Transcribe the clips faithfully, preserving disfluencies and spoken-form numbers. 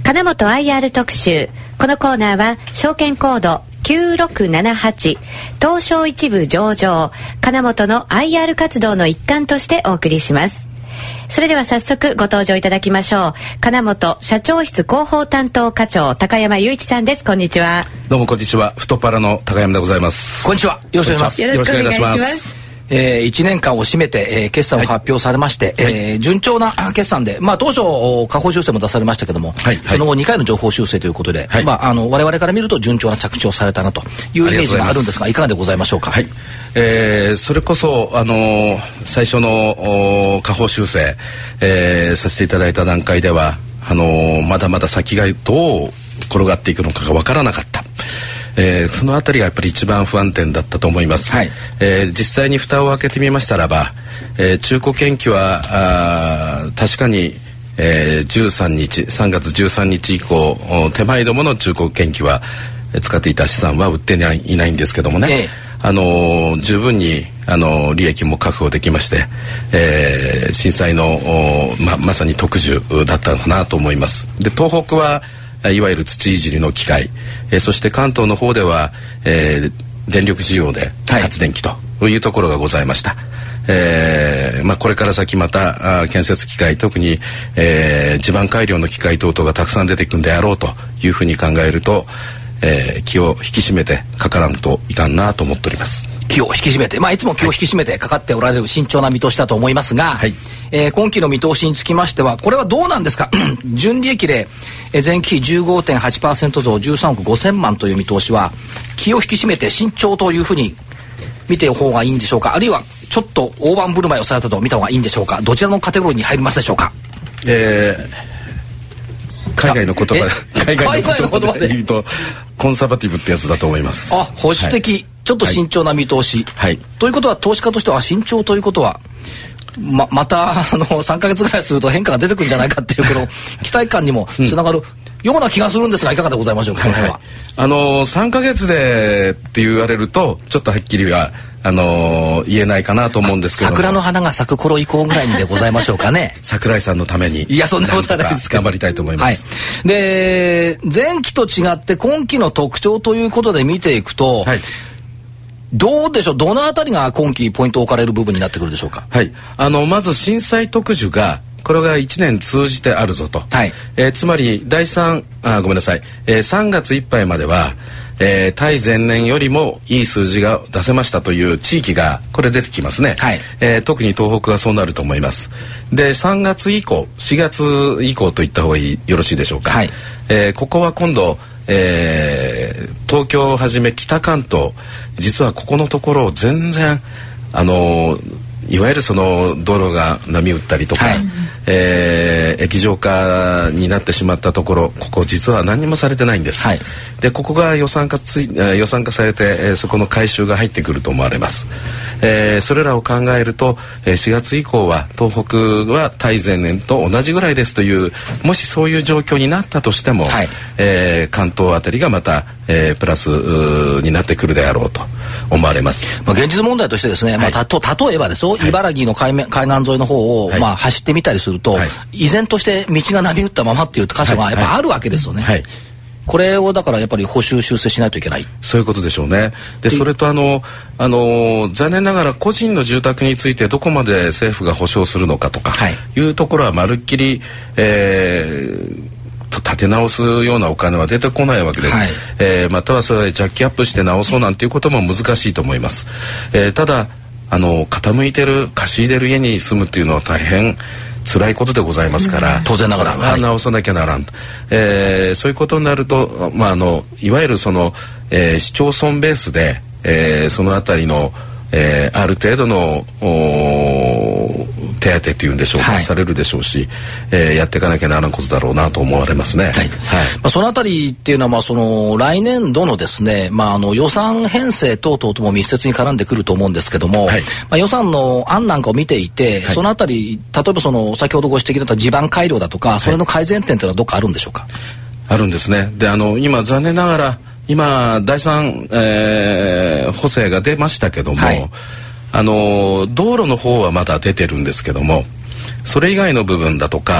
金本 アイアール 特集。このコーナーは証券コードきゅうろくななはち東証一部上場金本の アイアール 活動の一環としてお送りします。それでは早速ご登場いただきましょう。金本社長室広報担当課長高山雄一さんです。こんにちは。 どうもこんにちは。太っ腹の高山でございます。 こんにちは。よろしくお願いします。 よろしくお願いします。 えー、いちねんかんを締めて、えー、決算を発表されまして、はい、えー、順調な決算で、まあ、当初下方修正も出されましたけども、はいはい、その後にかいの上方修正ということで、はい、まあ、あの我々から見ると順調な着地をされたなというイメージがあるんですが、いかがでございましょうか。 はい、えー、それこそ、あのー、最初の下方修正、えー、させていただいた段階ではあのー、まだまだ先がどう転がっていくのかが分からなかった。えー、そのあたりがやっぱり一番不安定だったと思います。はい、えー、実際に蓋を開けてみましたらば、えー、中古研究はあ確かに、えー、じゅうさんにちさんがつじゅうさんにち以降手前どもの中古研究は使っていた資産は売っていない、いないんですけどもね、えー、あのー、十分にあのー、利益も確保できまして、えー、震災の ま, まさに特需だったのかなと思います。で、東北はいわゆる土いじりの機械、えー、そして関東の方では、えー、電力需要で発電機というところがございました。はい、えーまあ、これから先またあ建設機械、特に、えー、地盤改良の機械等々がたくさん出てくるんであろうというふうに考えると、えー、気を引き締めてかからんといかんなと思っております。 気を引き締めて、まあ、いつも気を引き締めてかかっておられる慎重な見通しだと思いますが、はい、えー、今期の見通しにつきましてはこれはどうなんですか。純利益で前期比 じゅうごてんはちパーセント 増じゅうさんおくごせんまんという見通しは気を引き締めて慎重というふうに見てお方がいいんでしょうか、あるいはちょっと大盤振る舞いをされたと見た方がいいんでしょうか。どちらのカテゴリーに入りますでしょうか。 えー、海外の言葉海外の言葉で言うとコンサバティブってやつだと思います。 あ、保守的、はい、ちょっと慎重な見通し、はい、ということは投資家としては慎重ということはま, またあのさんかげつぐらいすると変化が出てくるんじゃないかっていうこの期待感にもつながるような気がするんですが、いかがでございましょうか。はいはい、 あのさんかげつでって言われるとちょっとはっきりはあの言えないかなと思うんですけども、 桜の花が咲く頃以降ぐらいにでございましょうかね。 桜井さんのためにいやそんなことはないですけど頑張りたいと思います。 はい、で前期と違って今期の特徴ということで見ていくと、はい、どうでしょう、どのあたりが今期ポイントを置かれる部分になってくるでしょうか。 はい、あのまず震災特需がこれがいちねん通じてあるぞと、はい、えー、つまりだいさんあごめんなさい、えー、さんがついっぱいまでは、えー、対前年よりもいい数字が出せましたという地域がこれ出てきますね。はい、えー、特に東北がそうなると思います。でさんがつ以降しがつ以降といった方がいいよろしいでしょうか。はい、えー、ここは今度えー、東京をはじめ北関東、実はここのところ全然あのいわゆるその道路が波打ったりとか、はい、えー、液状化になってしまったところ、ここ実は何もされてないんです。はい、でここが予算化つい予算化されて、えー、そこの回収が入ってくると思われます。えー、それらを考えると、えー、しがつ以降は東北は対前年と同じぐらいですという、もしそういう状況になったとしても、はい、えー、関東あたりがまた、えー、プラスになってくるであろうと思われます。 まあ、現実問題としてですね、はい、まあ、たと例えばですよ、はい、茨城の海面海岸沿いの方を、はい、まあ、走ってみたりすると、はい、依然として道が波打ったままっていう箇所がやっぱあるわけですよね。はいはいはい、これをだからやっぱり補修修正しないといけない、 そういうことでしょうね。でそれとあのあの残念ながら個人の住宅についてどこまで政府が保証するのかとかいうところはまるっきり、えー立て直すようなお金は出てこないわけです。はい、えー、またはそれでジャッキアップして直そうなんていうことも難しいと思います。えー、ただあの傾いてる貸し入れる家に住むっていうのは大変辛いことでございますから、うん、 当然ながら、 はい、直さなきゃならん、えー、そういうことになると、まあ、あのいわゆるその、えー、市町村ベースで、えー、そのあたりの、えー、ある程度の手当っていうんでしょうか、はい、されるでしょうし、えー、やっていかなきゃならんことだろうなと思われますね。はいはい、 まあ、そのあたりっていうのは、まあ、その来年度のですね、まあ、あの予算編成等々とも密接に絡んでくると思うんですけども、はい、まあ、予算の案なんかを見ていて、はい、そのあたり例えばその先ほどご指摘だった地盤改良だとか、それの改善点というのはどっかあるんでしょうか。はい、 あるんですね。であの今残念ながら今だいさん、えー、補正が出ましたけども、はい、あの道路の方はまだ出てるんですけども、それ以外の部分だとか、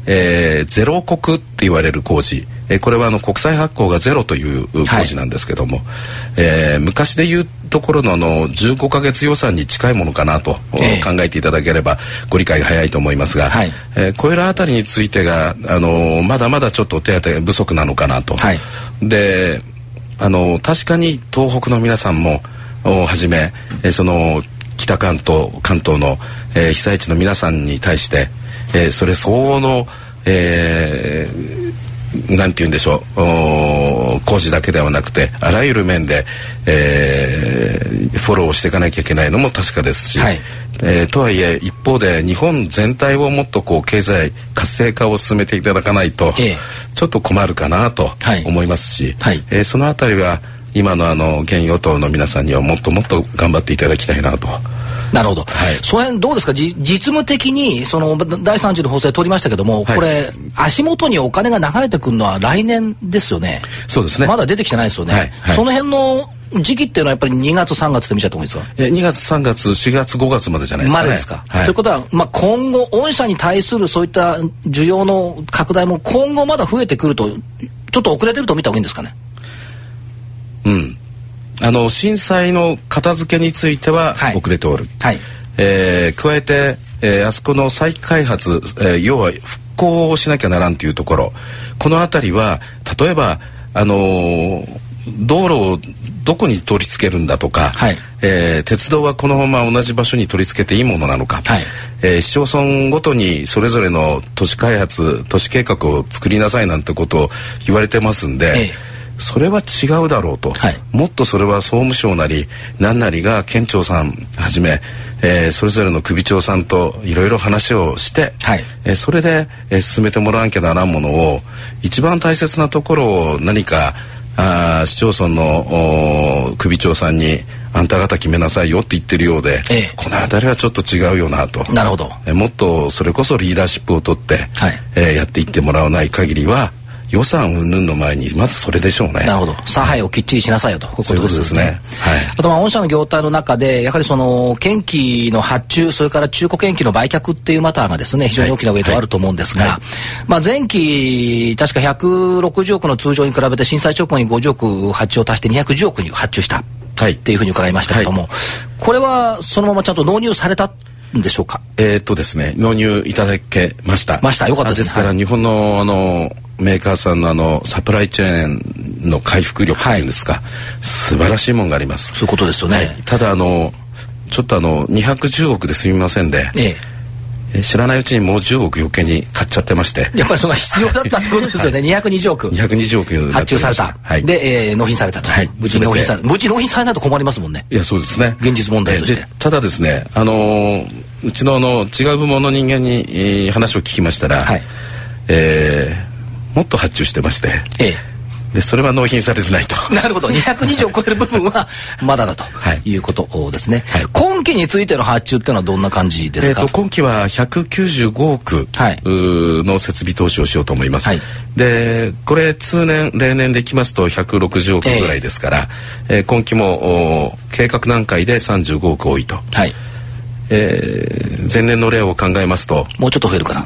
えー、ゼロ国って言われる工事、えー、これはあの国債発行がゼロという工事なんですけども、はい、えー、昔でいうところのあのじゅうごかげつ予算に近いものかなと、えー、考えていただければご理解が早いと思いますが、はい、えー、これらあたりについてがあのまだまだちょっと手当不足なのかなと、はい、であの確かに東北の皆さんもはじめ、えー、その北関東関東の、えー、被災地の皆さんに対して、えー、それ相応の、えー、なんて言うんでしょう、工事だけではなくてあらゆる面で、えー、フォローしていかなきゃいけないのも確かですし、はい、えー、とはいえ一方で日本全体をもっとこう経済活性化を進めていただかないと、ええ、ちょっと困るかなと思いますし、はいはい、えー、そのあたりは今のあの現与党の皆さんにはもっともっと頑張っていただきたいなと。 なるほど、はい、その辺どうですか、じ実務的にそのだいさん次の法制取りましたけども、はい、これ足元にお金が流れてくるのは来年ですよね。 そうですね、 まだ出てきてないですよね、はいはい、その辺の時期っていうのはやっぱりにがつさんがつで見ちゃった方がいいですか。 えにがつさんがつしがつごがつまでじゃないですかね。 までですか、 はい、 ということは、まあ、今後御社に対するそういった需要の拡大も今後まだ増えてくるとちょっと遅れてると見た方がいいんですかね。 うん、あの震災の片付けについては遅れておる、はい、えー、加えて、えー、あそこの再開発、えー、要は復興をしなきゃならんというところ、この辺りは例えば、あのー、道路をどこに取り付けるんだとか、はい、えー、鉄道はこのまま同じ場所に取り付けていいものなのか、はい、えー、市町村ごとにそれぞれの都市開発都市計画を作りなさいなんてことを言われてますんで、ええ、それは違うだろうと、はい、もっとそれは総務省なり何なりが県庁さんはじめ、えー、それぞれの首長さんといろいろ話をして、はい、えー、それで、えー、進めてもらわなきゃならんものを一番大切なところを何かあ市町村の首長さんにあんた方決めなさいよって言ってるようで、ええ、この辺りはちょっと違うよなと。 なるほど、 えー、もっとそれこそリーダーシップを取って、はい、えー、やっていってもらわない限りは予算云々の前にまずそれでしょうね。 なるほど、差配をきっちりしなさいよと、はい、 そういうことですね。はい、 あとまあ御社の業態の中でやはりその建機の発注、それから中古建機の売却っていうマターがですね非常に大きなウェイトがあると思うんですが、はいはい、まあ前期確かひゃくろくじゅうおくの通常に比べて震災直後にごじゅうおく発注を足してにひゃくじゅうおくに発注したっていうふうに伺いましたけども、はい、これはそのままちゃんと納入されたんでしょうか。 えー、っとですね納入いただけましたましたよかったです。 ですから日本のあのメーカーさんのあのサプライチェーンの回復力っていうんですか、はい、素晴らしいものがあります。 そういうことですよね、はい、 ただあのちょっとあのにひゃくじゅうおくですみませんで、ええ、知らないうちにもうじゅうおく余計に買っちゃってまして、 やっぱりそれが必要だったってことですよね。はい、にひゃくにじゅうおくにひゃくにじゅうおく発注された、はい、で、えー、納品されたと、はい、無事納品され無事納品されないと困りますもんね。 いやそうですね、 現実問題として。 ただですね、あのー、うちのあの違う部門の人間に、えー、話を聞きましたら、はい、えーもっと発注してまして、ええ、でそれは納品されてないと。 なるほど、にひゃくにじゅうを超える部分はまだだということですね、はい、今期についての発注っていうのはどんな感じですか。 えーと今期はひゃくきゅうじゅうごおく、はい、の設備投資をしようと思います、はい、でこれ通年例年できますとひゃくろくじゅうおくぐらいですから、えーえー、今期も計画段階でさんじゅうごおく多いと、はい、えー、前年の例を考えますともうちょっと増えるかな、 うん、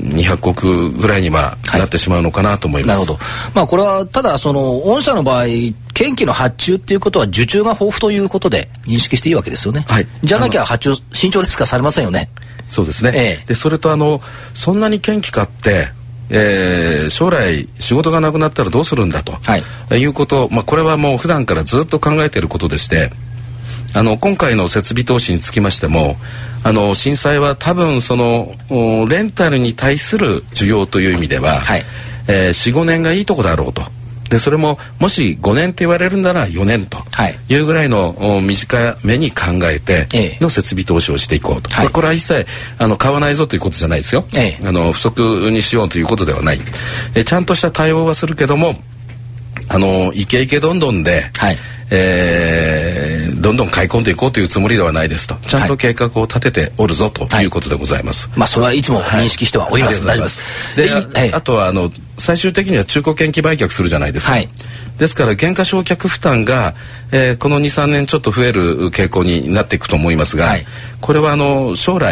にひゃくおくぐらいにはなってしまうのかなと思います、 はい、なるほど。まあこれはただその御社の場合建機の発注っていうことは受注が豊富ということで認識していいわけですよね、はい、じゃなきゃ発注慎重ですかされませんよね。 そうですね、ええ、でそれとあのそんなに建機買ってえー、将来仕事がなくなったらどうするんだと、はい、いうこと、まあ、これはもう普段からずっと考えていることでして、あの今回の設備投資につきましてもあの震災は多分そのレンタルに対する需要という意味では、はい、えー、よん、ごねんがいいとこだろうと。でそれももしごねんって言われるならよねんというぐらいの短めに考えての設備投資をしていこうと、はい、これは一切あの買わないぞということじゃないですよ、ええ、あの不足にしようということではない。えちゃんとした対応はするけどもあのイケイケどんどんで、はい、えー、どんどん買い込んでいこうというつもりではないですと、ちゃんと計画を立てておるぞということでございます、 はい、まあそれはいつも認識してはおります、はい、大丈夫です。 で、はい、あ, あとはあの最終的には中古建機売却するじゃないですか、はい、ですから減価償却負担が、えー、この にさんねんちょっと増える傾向になっていくと思いますが、はい、これはあの将来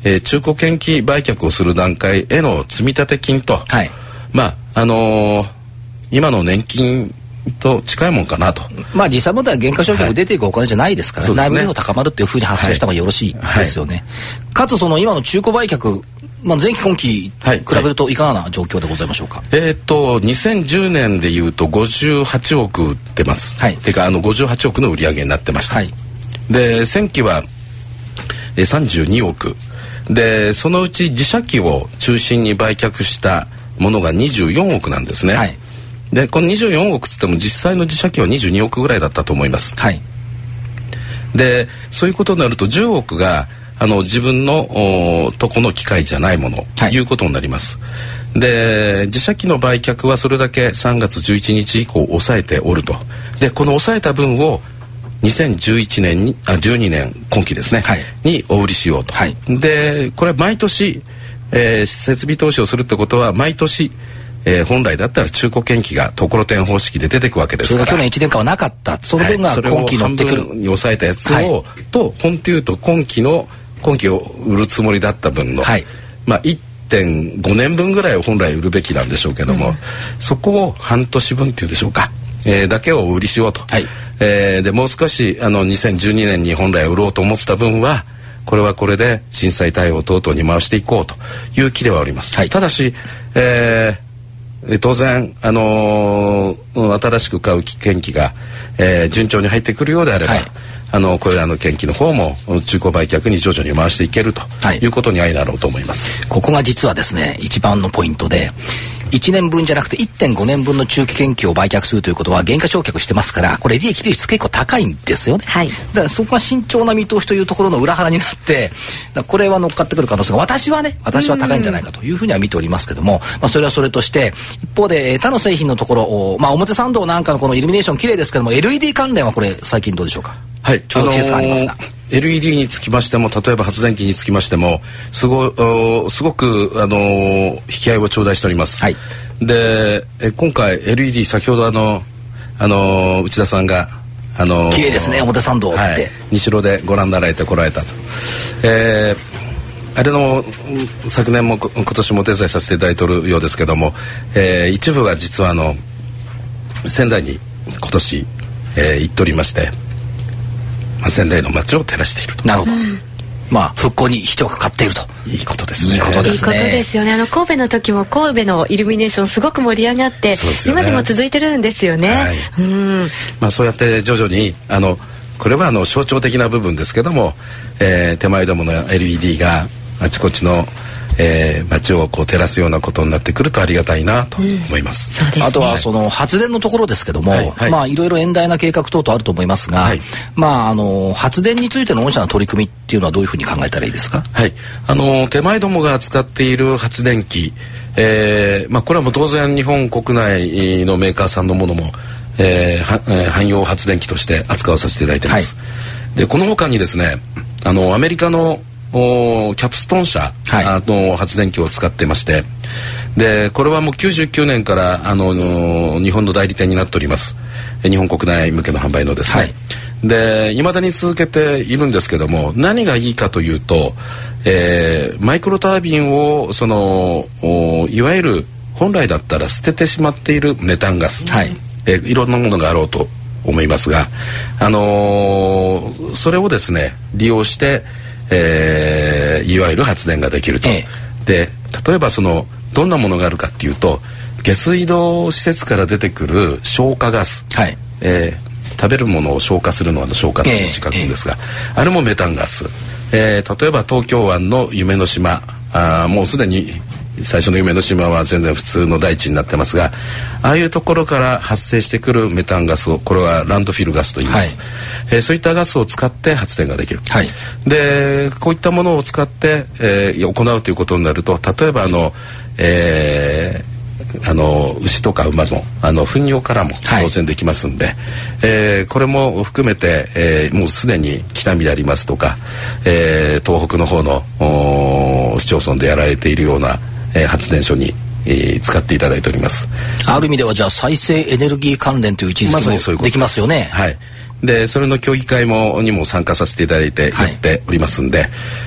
えー、中古献金売却をする段階への積立金と、はい、まああのー、今の年金と近いもんかなと。 まあ実際問題は減価償却出ていくお金じゃないですから、はい、内部留保高まるっていうふうに発想した方がよろしいですよね、はいはい、かつその今の中古売却、まあ、前期今期比べるといかがな状況でございましょうか。はいはい、えー、っとにせんじゅうねんでいうとごじゅうはちおく出ます、はい、てかあのごじゅうはちおくの売り上げになってました、はい、で先期はさんじゅうにおくで、そのうち自社機を中心に売却したものがにじゅうよんおくなんですね、はい、でこのにじゅうよんおくつっても実際の自社機はにじゅうにおくぐらいだったと思います、はい、でそういうことになるとじゅうおくがあの自分のとこの機械じゃないものと、はい、いうことになります。で自社機の売却はそれだけさんがつじゅういちにち以降抑えておると。でこの抑えた分をにせんじゅういちねんにあじゅうにねん今期ですね、はい、にお売りしようと、はい、でこれは毎年、えー、設備投資をするってことは毎年、えー、本来だったら中古献金がところてん方式で出てくわけですから、 それが去年いちねんかんはなかった、その分が今期乗ってくる、 はい、それを半分に抑えたやつを、はい、と本というと今期の今期を売るつもりだった分の、はい、まあ いってんごねんぶんぐらいを本来売るべきなんでしょうけども、うん、そこを半年分っていうんでしょうか、えー、だけを売りしようと、はい、えー、でもう少しあのにせんじゅうにねんに本来売ろうと思ってた分はこれはこれで震災対応等々に回していこうという気ではあります、はい、ただし、えー、当然、あのー、新しく買う献金が、えー、順調に入ってくるようであれば、はい、あのこれらの献金の方も中古売却に徐々に回していけるということに相なろうと思います、 はい、ここが実はですね一番のポイントで、いちねんぶんじゃなくて いってんごねんぶんの中期献金を売却するということは減価償却してますから、これ利益率結構高いんですよね、はい、だからそこが慎重な見通しというところの裏腹になって、これは乗っかってくる可能性が私はね私は高いんじゃないかというふうには見ておりますけども、まあ、それはそれとして一方で他の製品のところ、まあ、表参道なんかのこのイルミネーション綺麗ですけども エルイーディー 関連はこれ最近どうでしょうか。 はい、 ちょうど季節がありますが、あのー、 エルイーディー につきましても例えば発電機につきましてもすごすごく、あのー、引き合いを頂戴しております、はい、でえ今回 エルイーディー 先ほどあの、あのー、内田さんがあのー、 綺麗ですね表参道って、はい、 西路でご覧になられてこられたと、えー、あれの昨年も今年もお手伝いさせていただいておるようですけども、えー、一部が実はあの仙台に今年、えー、行っておりまして、まあ、仙台の街を照らしていると。 なるほど、うん、まあ復興に人がかかっているといいことですね。 いいことですね。 いいことですよね。あの神戸の時も神戸のイルミネーションすごく盛り上がって、ね、今でも続いてるんですよね、はい、うん、 まあ、そうやって徐々にあのこれはあの象徴的な部分ですけども、えー、手前どもの エルイーディー があちこちのえー、街をこう照らすようなことになってくるとありがたいなと思います、 うん、ね、あとはその発電のところですけども、はいはい、まあいろいろ遠大な計画等々あると思いますが、はい、まああの発電についての御社の取り組みっていうのはどういうふうに考えたらいいですか。 はい、あの手前どもが使っている発電機、えーまあ、これはもう当然日本国内のメーカーさんのものも、えー、汎用発電機として扱わさせていただいています、はい、でこの他にですねあのアメリカのキャプストン社、はい、あの発電機を使ってまして、でこれはもうきゅうじゅうきゅうねんからあの日本の代理店になっております。日本国内向けの販売のですね、はい、で未だに続けているんですけども、何がいいかというと、えー、マイクロタービンをそのいわゆる本来だったら捨ててしまっているメタンガス、はい、えー、いろんなものがあろうと思いますが、あのー、それをですね利用してえー、いわゆる発電ができると、ええ、で例えばそのどんなものがあるかっていうと、下水道施設から出てくる消化ガス、はい、えー、食べるものを消化するのは消化という字書くんですが、ええ、あれもメタンガス、えー、例えば東京湾の夢の島、あもうすでに最初の夢の島は全然普通の大地になってますが、ああいうところから発生してくるメタンガスを、これはランドフィルガスと言います、はい、えー、そういったガスを使って発電ができる、はい、でこういったものを使って、えー、行うということになると、例えばあの、えー、あの牛とか馬のあの糞尿からも当然できますんで、はい、えー、これも含めて、えー、もうすでに北見でありますとか、えー、東北の方の市町村でやられているようなえー、発電所に、えー、使っていただいております。 ある意味ではじゃあ再生エネルギー関連という位置づけもできますよね。 はい。でそれの協議会もにも参加させていただいてやっておりますんで、はい、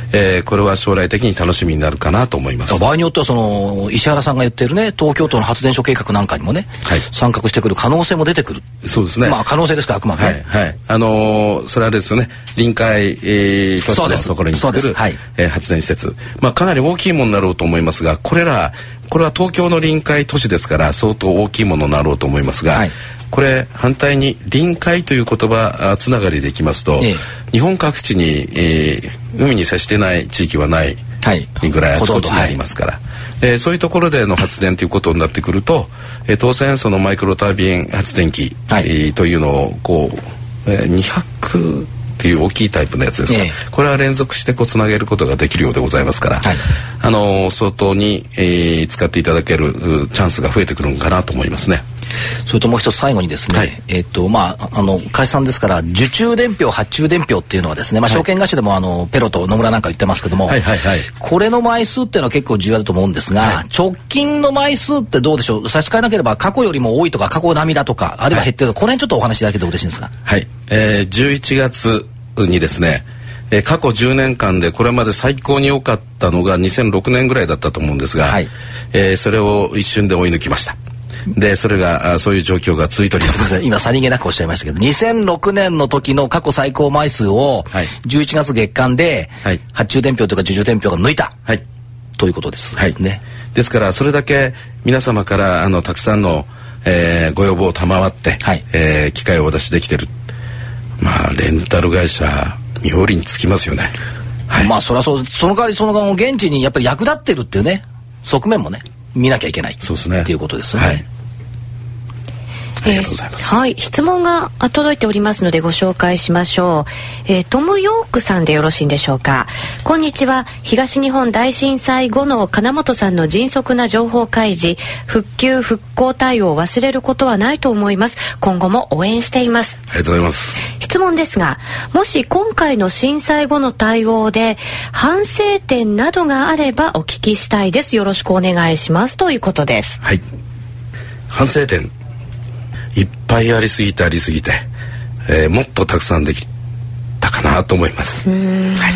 えー、これは将来的に楽しみになるかなと思います。 場合によってはその石原さんが言ってるね、東京都の発電所計画なんかにもね、はい、参画してくる可能性も出てくる。 そうですね。 まあ可能性ですか、あくまでね。 はい、はい、あのー、それはですね、臨海、えー、都市のところに作る、はい、えー、発電施設、まあかなり大きいものになろうと思いますが、これらこれは東京の臨海都市ですから相当大きいものになろうと思いますが、はい、これ反対に臨海という言葉つながりでいきますと、ええ、日本各地に、えー、海に接してない地域はないぐらいあちこちにありますから、はい、えー、そういうところでの発電ということになってくると、えー、当然そのマイクロタービン発電機、はい、えー、というのをこう、えー、にひゃくっていう大きいタイプのやつですが、ええ、これは連続してこうつなげることができるようでございますから、はい、あの相当に、えー、使っていただけるチャンスが増えてくるのかなと思いますね。 それともう一つ最後にですね、はい、えっとまああの会社さんですから受注伝票発注伝票っていうのはですね、まあ、証券会社でもあのペロと野村なんか言ってますけども、はいはいはい、これの枚数っていうのは結構重要だと思うんですが、はい、直近の枚数ってどうでしょう。差し支えなければ過去よりも多いとか過去並みだとかあるいは減ってるとか、はい、この辺ちょっとお話しいただけると嬉しいんですが。 はい、えー、じゅういちがつにですね、えー、過去じゅうねんかんでこれまで最高に多かったのがにせんろくねんぐらいだったと思うんですが、はい、えー、それを一瞬で追い抜きました。でそれがそういう状況が続いております。 今さりげなくおっしゃいましたけど、にせんろくねんの時の過去最高枚数をじゅういちがつ月間で発注伝票というか受注伝票が抜いた、はい、ということです、 はいね、ですからそれだけ皆様からあのたくさんの、えー、ご要望を賜って、はい、えー、機会をお出しできてる。まあレンタル会社妙利につきますよね、 はい、まあそれはそう。その代わりその現地にやっぱり役立ってるっていうね側面もね見なきゃいけない、そうですね、っていうことですよね。はい、 ありがとうございます。はい、質問が届いておりますのでご紹介しましょう。えー、トム・ヨークさんでよろしいんでしょうか。こんにちは。東日本大震災後の金本さんの迅速な情報開示、復旧復興対応を忘れることはないと思います。今後も応援しています。 ありがとうございます。 質問ですが、もし今回の震災後の対応で反省点などがあればお聞きしたいです。よろしくお願いしますということです。 はい、反省点いっぱいありすぎてありすぎて、えー、もっとたくさんできたかなと思います。うーん、はい、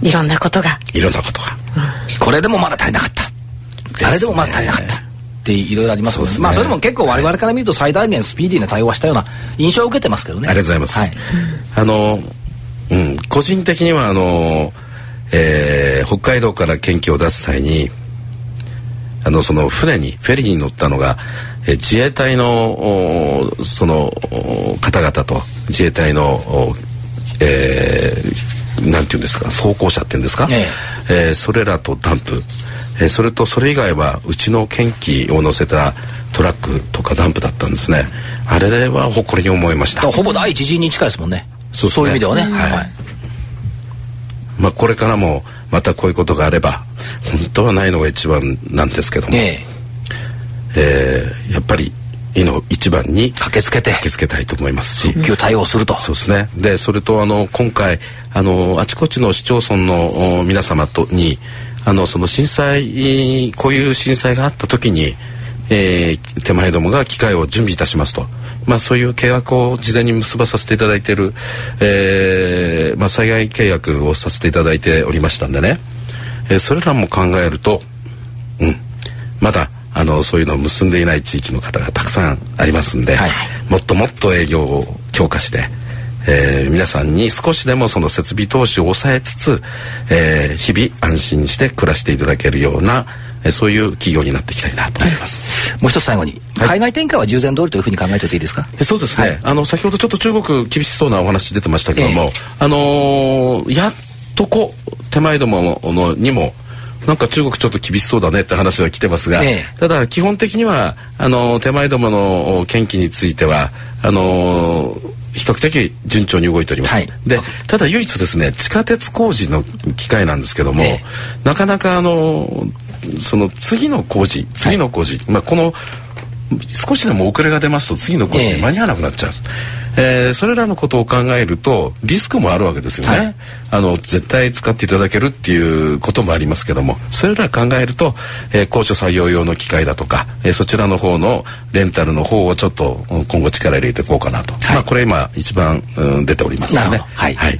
いろんなことがいろんなことが、 うん、これでもまだ足りなかった、ね、あれでもまだ足りなかったっていろいろありますので、ね、まあそれでも結構我々から見ると最大限スピーディーな対応はしたような印象を受けてますけどね。 ありがとうございます、はい、あの、うん、個人的にはあの、えー、北海道から県旗を出す際にあのその船にフェリーに乗ったのが、えー、自衛隊のその方々と自衛隊の、えー、なんていうんですか、装甲車っていうんですか、えええー、それらとダンプ、えー、それとそれ以外はうちの県旗を乗せたトラックとかダンプだったんですね。あれは誇りに思いました。 ほぼ第一陣に近いですもんね。そう、そういう意味ではね、はい、はい、 まあ、これからもまたこういうことがあれば本当はないのが一番なんですけども、えーえー、やっぱりいの一番に駆けつけて駆けつけたいと思いますし、 復旧対応すると。 そうですね。でそれとあの今回あのあちこちの市町村の皆様とにあのその震災こういう震災があった時に、えー、手前どもが機械を準備いたしますと、まあ、そういう契約を事前に結ばさせていただいている、えーまあ、災害契約をさせていただいておりましたんでね、えー、それらも考えると、うん、まだあのそういうのを結んでいない地域の方がたくさんありますんで、はい、もっともっと営業を強化して、えー、皆さんに少しでもその設備投資を抑えつつ、えー、日々安心して暮らしていただけるようなそういう企業になっていきたいなと思います。 もう一つ最後に、はい、海外展開は従前通りというふうに考えておいていいですか。 えそうですね、はい、あの先ほどちょっと中国厳しそうなお話出てましたけども、えー、あのー、やっとこ手前どものにもなんか中国ちょっと厳しそうだねって話は来てますが、えー、ただ基本的にはあの手前どもの県旗についてはあのー比較的順調に動いております、はい、でただ唯一ですね地下鉄工事の機会なんですけども、えー、なかなかあのその次の工事次の工事、はい、まあ、この少しでも遅れが出ますと次の工事に間に合わなくなっちゃう、えーえー、それらのことを考えるとリスクもあるわけですよね、はい、あの絶対使っていただけるっていうこともありますけども、それら考えると、えー、高所作業用の機械だとか、えー、そちらの方のレンタルの方をちょっと今後力入れていこうかなと、はい、まあ、これ今一番、うん、出ておりますね。 はい、はい、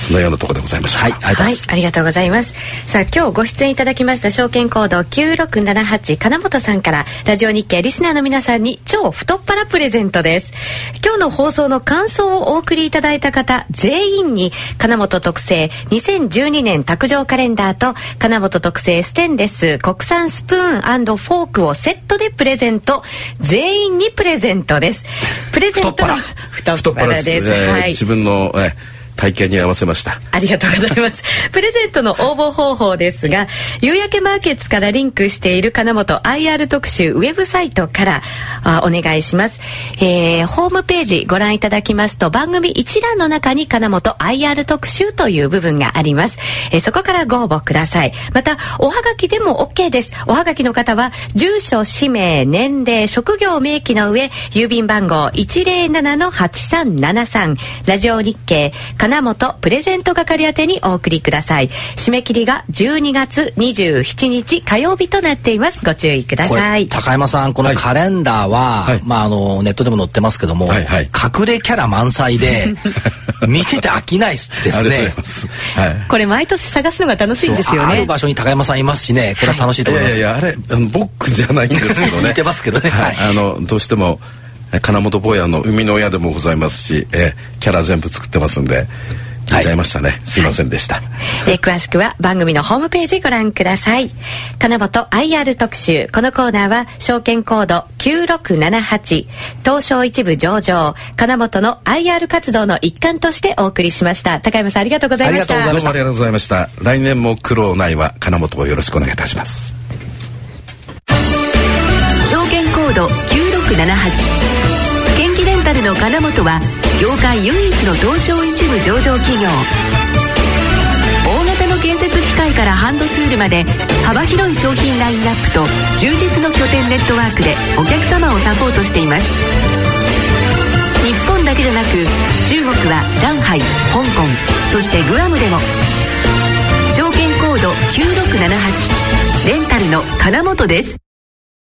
そのようなところでございましょうか。 はい、 はい、ありがとうございます。さあ今日ご出演いただきました証券コードきゅうろくななはち金本さんからラジオ日経リスナーの皆さんに超太っ腹プレゼントです。今日の放送の感想をお送りいただいた方全員に金本特製にせんじゅうにねん卓上カレンダーと金本特製ステンレス国産スプーン&フォークをセットでプレゼント。全員にプレゼントです。プレゼントの太っ腹です。 太っ腹です、えーはい、 自分の、えー体験に合わせました。 ありがとうございます。プレゼントの応募方法ですが、夕焼けマーケッツからリンクしている金本 アイアール 特集ウェブサイトからあお願いします。えー、ホームページご覧いただきますと番組一覧の中に金本 アイアール 特集という部分があります。えー、そこからご応募ください。またおはがきでも OK です。おはがきの方は住所氏名年齢職業明記の上郵便番号 いちまるななのはちさんななさん ラジオ日経金本プレゼント係宛てにお送りください。締め切りがじゅうにがつにじゅうしちにち火曜日となっています。ご注意ください。 高山さん、このカレンダーは、はい、まあ、あのネットでも載ってますけども、はいはい、隠れキャラ満載で見てて飽きないですね。ありがとうございます、 はい、これ毎年探すのが楽しいんですよね。 ある場所に高山さんいますしね、これは楽しいと思います。 はい、いやいやあれ僕じゃないんですけどね似てますけどね、 はい、あのどうしても金本坊やの生みの親でもございますし、えキャラ全部作ってますんで聞いちゃいましたね、はい、すいませんでした、はい、 えー、詳しくは番組のホームページご覧ください。金本 アイアール 特集、このコーナーは証券コードきゅうろくななはち東証一部上場金本の アイアール 活動の一環としてお送りしました。高山さんありがとうございました。 どうもありがとうございました。来年も苦労ないは金本をよろしくお願いいたします。 証券コードきゅうろくななはち建機レンタルの金本は業界唯一の東証一部上場企業。大型の建設機械からハンドツールまで幅広い商品ラインナップと充実の拠点ネットワークでお客様をサポートしています。日本だけでなく中国は上海、香港、そしてグアムでも。証券コードきゅうろくななはちレンタルの金本です。